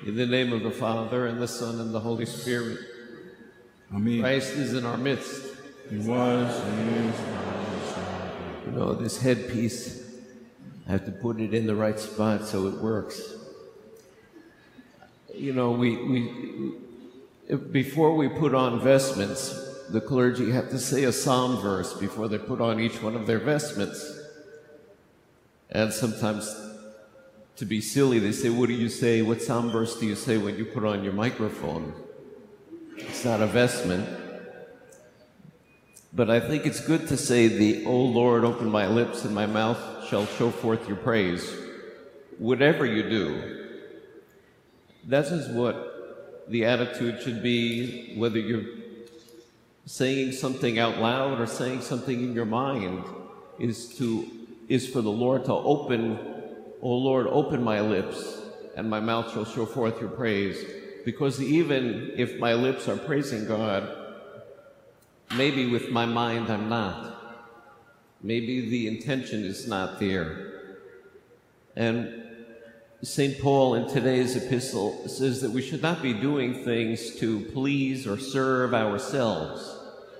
In the name of the Father, and the Son, and the Holy Spirit. Amen. Christ is in our midst. He was and is and always shall be. You know, this headpiece, I have to put it in the right spot so it works. You know, before we put on vestments, the clergy have to say a psalm verse before they put on each one of their vestments. And sometimes, to be silly, they say, what do you say? What psalm verse do you say when you put on your microphone? It's not a vestment. But I think it's good to say O Lord, open my lips and my mouth shall show forth your praise. Whatever you do, that is what the attitude should be, whether you're saying something out loud or saying something in your mind, is for the Lord to open, O Lord, open my lips, and my mouth shall show forth your praise. Because even if my lips are praising God, maybe with my mind I'm not. Maybe the intention is not there. And St. Paul in today's epistle says that we should not be doing things to please or serve ourselves,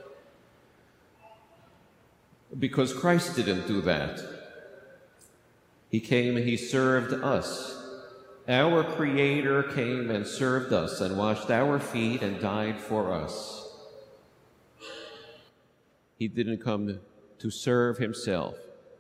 because Christ didn't do that. He came and he served us. Our Creator came and served us and washed our feet and died for us. He didn't come to serve himself.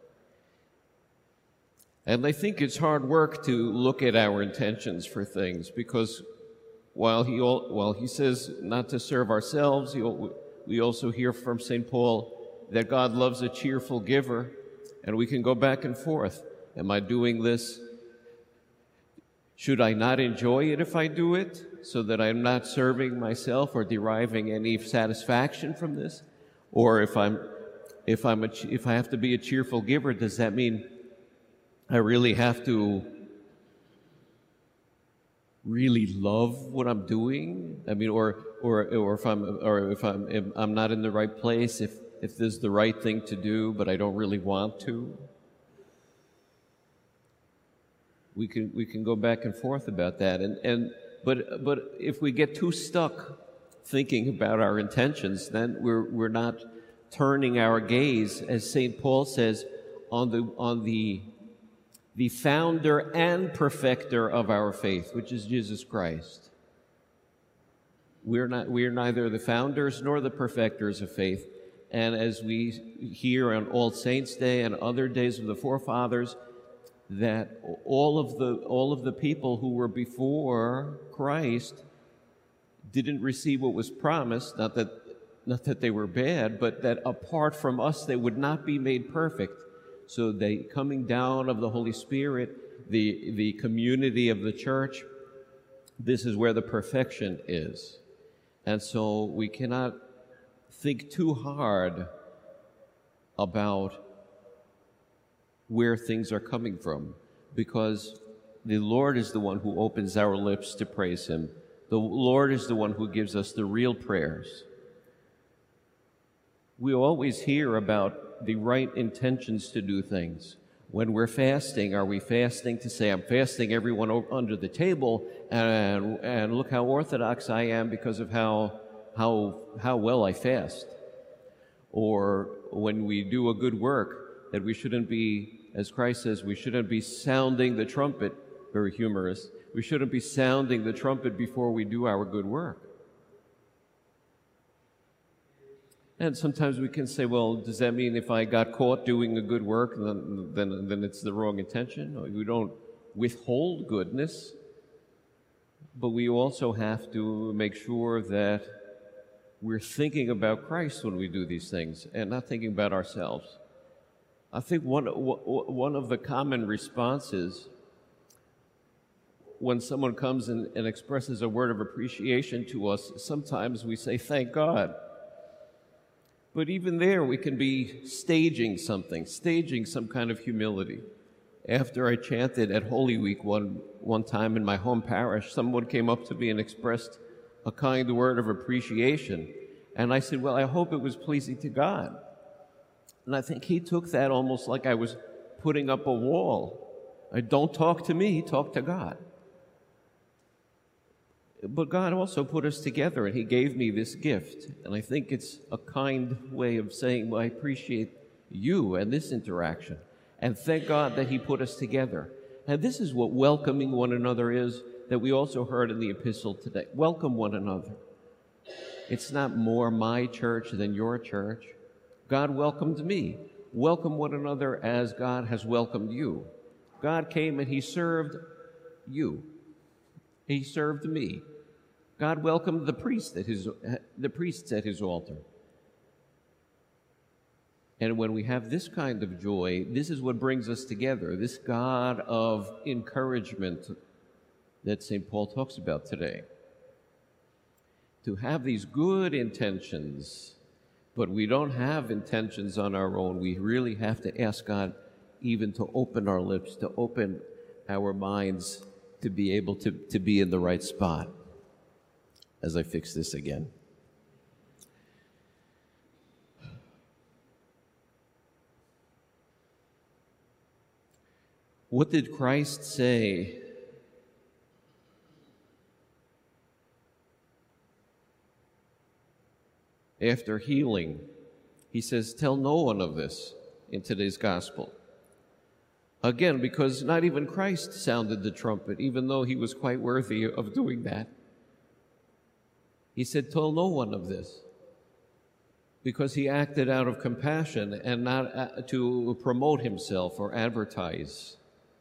And I think it's hard work to look at our intentions for things, because while he says not to serve ourselves, we also hear from St. Paul that God loves a cheerful giver, and we can go back and forth. Am I doing this? Should I not enjoy it if I do it, so that I'm not serving myself or deriving any satisfaction from this? Or if I have to be a cheerful giver, does that mean I really have to really love what I'm doing? I mean, or if I'm not in the right place, if this is the right thing to do, but I don't really want to. We can go back and forth about that, but if we get too stuck thinking about our intentions, then we're not turning our gaze, as St. Paul says, on the founder and perfecter of our faith, which is Jesus Christ. We're neither the founders nor the perfecters of faith, and as we hear on All Saints' Day and other days of the forefathers, that all of the people who were before Christ didn't receive what was promised, not that they were bad, but that apart from us they would not be made perfect. So the coming down of the Holy Spirit, the community of the church, this is where the perfection is. And so we cannot think too hard about where things are coming from, because the Lord is the one who opens our lips to praise Him. The Lord is the one who gives us the real prayers. We always hear about the right intentions to do things. When we're fasting, are we fasting to say, I'm fasting everyone under the table, and look how orthodox I am because of how well I fast? Or when we do a good work, that we shouldn't be, as Christ says, we shouldn't be sounding the trumpet, very humorous, we shouldn't be sounding the trumpet before we do our good work. And sometimes we can say, well, does that mean if I got caught doing a good work, then it's the wrong intention? No, we don't withhold goodness, but we also have to make sure that we're thinking about Christ when we do these things and not thinking about ourselves. I think one of the common responses when someone comes and expresses a word of appreciation to us, sometimes we say, thank God. But even there, we can be staging some kind of humility. After I chanted at Holy Week one time in my home parish, someone came up to me and expressed a kind word of appreciation. And I said, well, I hope it was pleasing to God. And I think he took that almost like I was putting up a wall. Don't talk to me, talk to God. But God also put us together, and He gave me this gift. And I think it's a kind way of saying, well, I appreciate you and this interaction. And thank God that He put us together. And this is what welcoming one another is, that we also heard in the epistle today. Welcome one another. It's not more my church than your church. God welcomed me. Welcome one another as God has welcomed you. God came and He served you. He served me. God welcomed the priests at His altar. And when we have this kind of joy, this is what brings us together, this God of encouragement that St. Paul talks about today. To have these good intentions, but we don't have intentions on our own. We really have to ask God even to open our lips, to open our minds, to be able to be in the right spot. As I fix this again. What did Christ say after healing? He says, tell no one of this in today's gospel. Again, because not even Christ sounded the trumpet, even though He was quite worthy of doing that. He said, tell no one of this, because He acted out of compassion and not to promote Himself or advertise.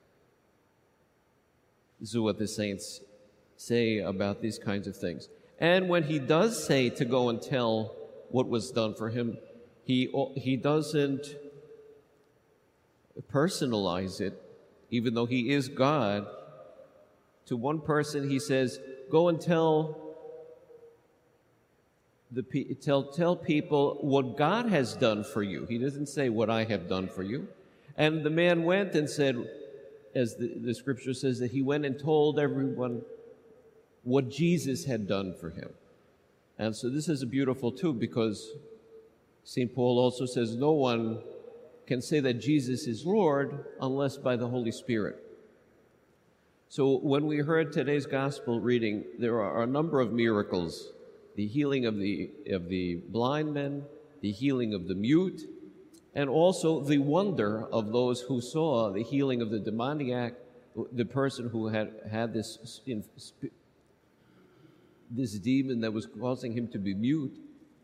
This is what the saints say about these kinds of things. And when He does say to go and tell what was done for Him, He doesn't personalize it, even though He is God. To one person He says, go and tell people what God has done for you. He doesn't say what I have done for you. And the man went and said, as the scripture says, that he went and told everyone what Jesus had done for him. And so this is beautiful too, because St. Paul also says no one can say that Jesus is Lord unless by the Holy Spirit. So when we heard today's gospel reading, there are a number of miracles. The healing of the blind men, the healing of the mute, and also the wonder of those who saw the healing of the demoniac, the person who had this demon that was causing him to be mute.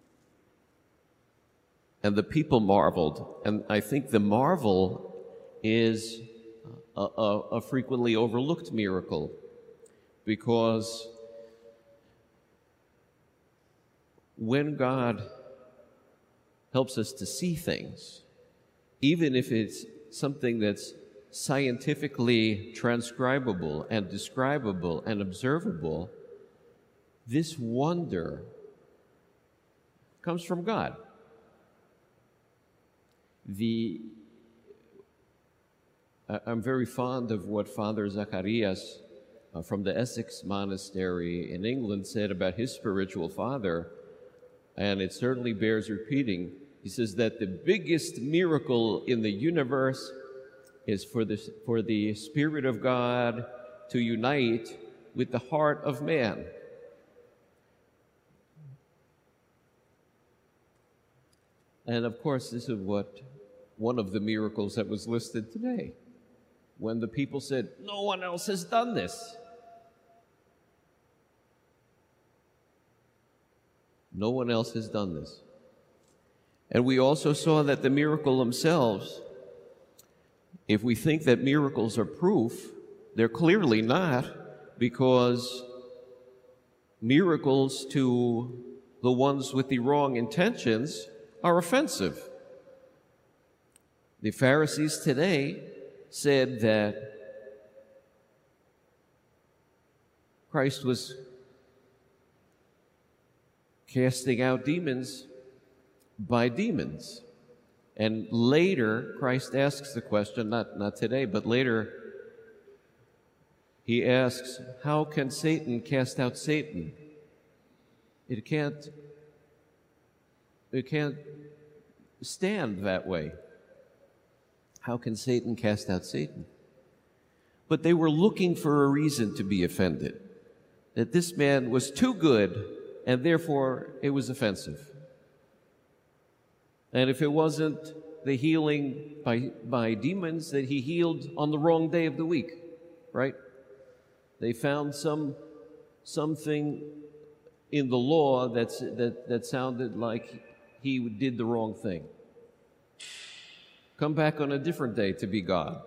And the people marveled. And I think the marvel is a frequently overlooked miracle, because when God helps us to see things, even if it's something that's scientifically transcribable and describable and observable, this wonder comes from God. I'm very fond of what Father Zacharias from the Essex Monastery in England said about his spiritual father, and it certainly bears repeating. He says that the biggest miracle in the universe is for the Spirit of God to unite with the heart of man. And of course, this is one of the miracles that was listed today, when the people said, no one else has done this. No one else has done this. And we also saw that the miracle themselves, if we think that miracles are proof, they're clearly not, because miracles to the ones with the wrong intentions are offensive. The Pharisees today said that Christ was casting out demons by demons. And later, Christ asks the question, not today, but later, He asks, how can Satan cast out Satan? It can't stand that way. How can Satan cast out Satan? But they were looking for a reason to be offended. that this man was too good, and therefore it was offensive. And if it wasn't the healing by demons, that he healed on the wrong day of the week, right? They found something in the law that sounded like he did the wrong thing. Come back on a different day to be God.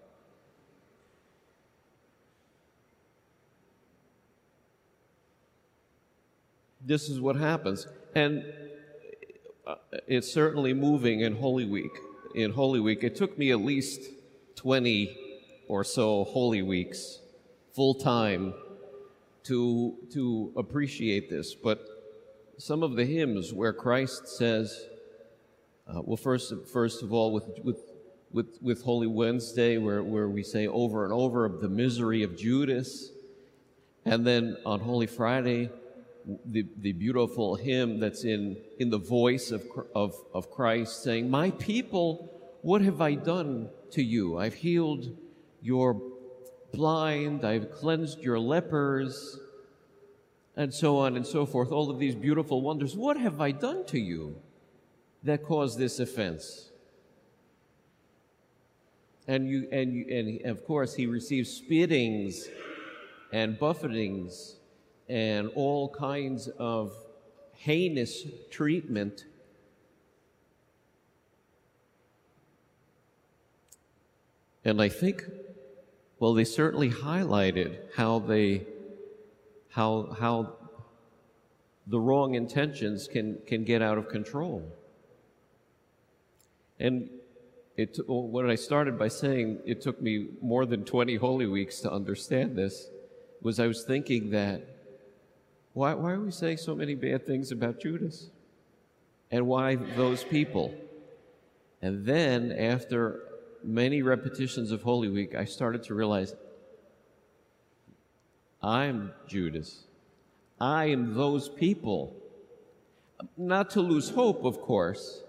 This is what happens. And it's certainly moving in Holy Week. In Holy Week, it took me at least 20 or so Holy Weeks, full time, to appreciate this. But some of the hymns where Christ says, well, first of all, with Holy Wednesday, where we say over and over of the misery of Judas, and then on Holy Friday, the beautiful hymn that's in the voice of Christ saying, "My people, what have I done to you? I've healed your blind, I've cleansed your lepers," and so on and so forth. All of these beautiful wonders. What have I done to you that caused this offense? And of course, he receives spittings and buffetings and all kinds of heinous treatment. And I think, well, they certainly highlighted how the wrong intentions can get out of control. And what I started by saying, it took me more than 20 Holy Weeks to understand this, was I was thinking that, why are we saying so many bad things about Judas? And why those people? And then, after many repetitions of Holy Week, I started to realize, I'm Judas. I am those people. Not to lose hope, of course,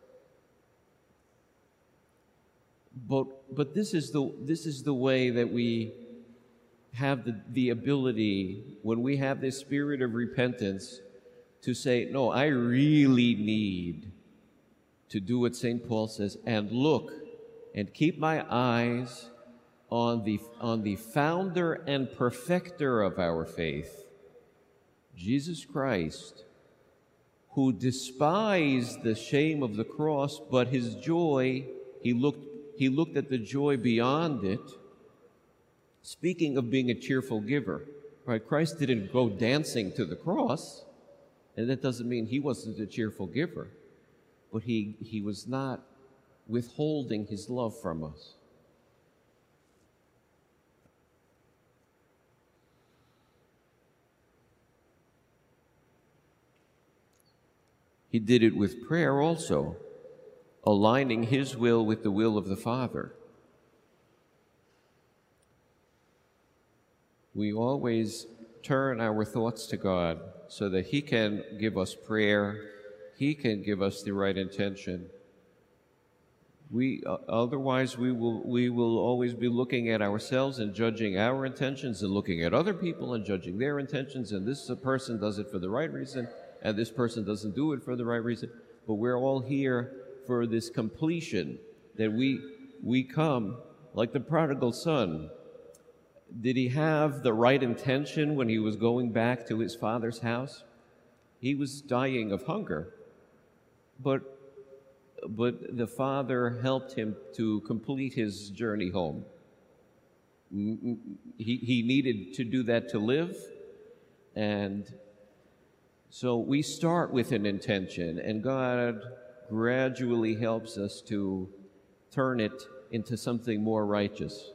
but this is the way that we have the ability, when we have this spirit of repentance, to say, no, I really need to do what St. Paul says, and look and keep my eyes on the founder and perfecter of our faith, Jesus Christ, who despised the shame of the cross, but his joy, he looked at the joy beyond it. Speaking of being a cheerful giver, right? Christ didn't go dancing to the cross, and that doesn't mean he wasn't a cheerful giver, but he was not withholding his love from us. He did it with prayer also, aligning his will with the will of the Father. We always turn our thoughts to God so that he can give us prayer, he can give us the right intention. Otherwise we will always be looking at ourselves and judging our intentions, and looking at other people and judging their intentions, and this person does it for the right reason, and this person doesn't do it for the right reason. But we're all here for this completion, that we come like the prodigal son. Did he have the right intention when he was going back to his father's house? He was dying of hunger, but the father helped him to complete his journey home. He needed to do that to live, and so we start with an intention, and God gradually helps us to turn it into something more righteous.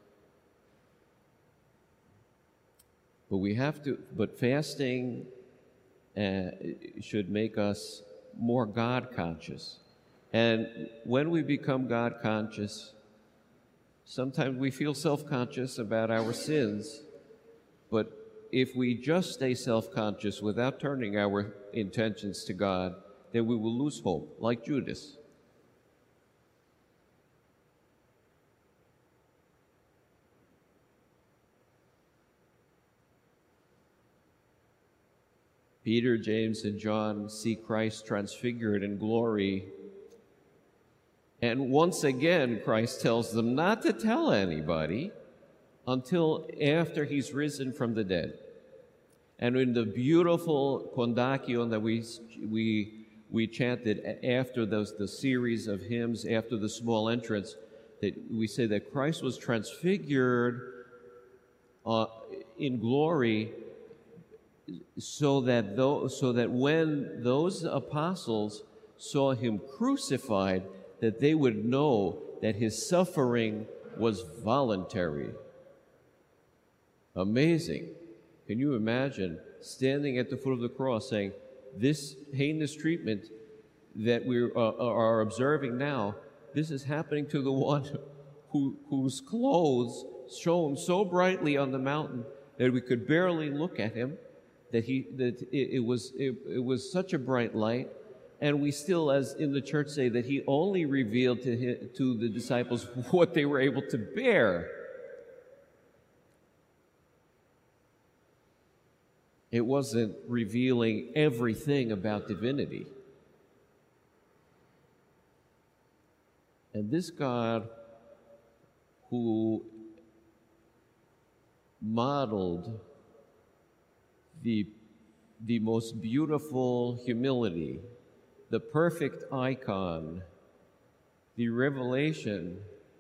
But fasting should make us more God conscious. And when we become God conscious, sometimes we feel self-conscious about our sins, but if we just stay self-conscious without turning our intentions to God, then we will lose hope, like Judas. Peter, James, and John see Christ transfigured in glory. And once again, Christ tells them not to tell anybody until after he's risen from the dead. And in the beautiful Kondakion that we chanted after the series of hymns, after the small entrance, that we say that Christ was transfigured in glory so that when those apostles saw him crucified, that they would know that his suffering was voluntary. Amazing. Can you imagine standing at the foot of the cross saying, this heinous treatment that we are observing now, this is happening to the one whose clothes shone so brightly on the mountain that we could barely look at him, that it was such a bright light. And we still, as in the church, say that he only revealed to the disciples what they were able to bear. It wasn't revealing everything about divinity. And this God who modeled the most beautiful humility, the perfect icon, the revelation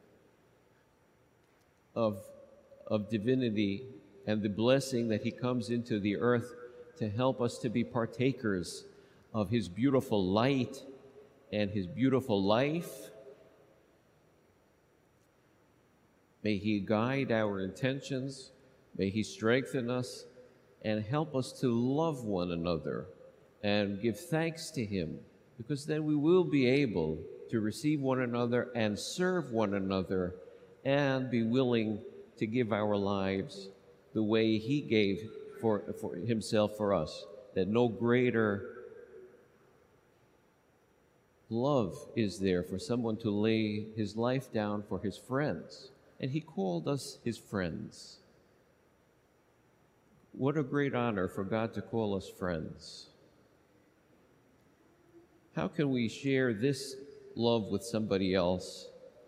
of divinity, and the blessing that he comes into the earth to help us to be partakers of his beautiful light and his beautiful life. May he guide our intentions, may he strengthen us, and help us to love one another and give thanks to him, because then we will be able to receive one another and serve one another and be willing to give our lives the way he gave for himself for us, that no greater love is there for someone to lay his life down for his friends. And he called us his friends. What a great honor for God to call us friends. How can we share this love with somebody else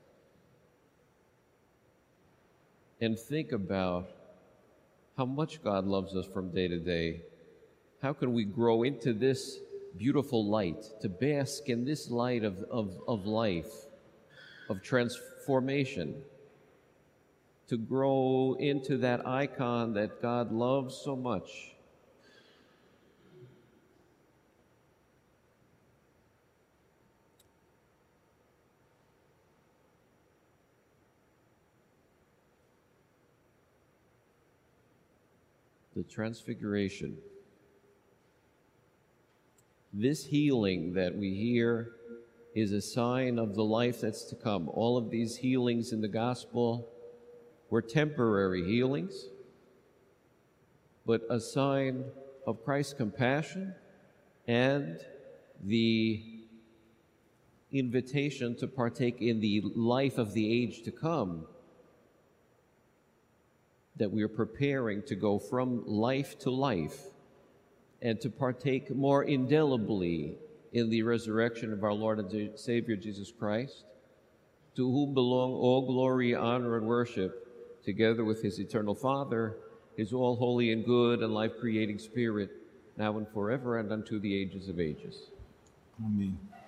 and think about how much God loves us from day to day? How can we grow into this beautiful light, to bask in this light of life, of transformation, to grow into that icon that God loves so much? The Transfiguration. This healing that we hear is a sign of the life that's to come. All of these healings in the gospel were temporary healings, but a sign of Christ's compassion and the invitation to partake in the life of the age to come, that we are preparing to go from life to life and to partake more indelibly in the resurrection of our Lord and Savior Jesus Christ, to whom belong all glory, honor, and worship, together with his eternal Father, his all holy and good and life-creating Spirit, now and forever and unto the ages of ages. Amen.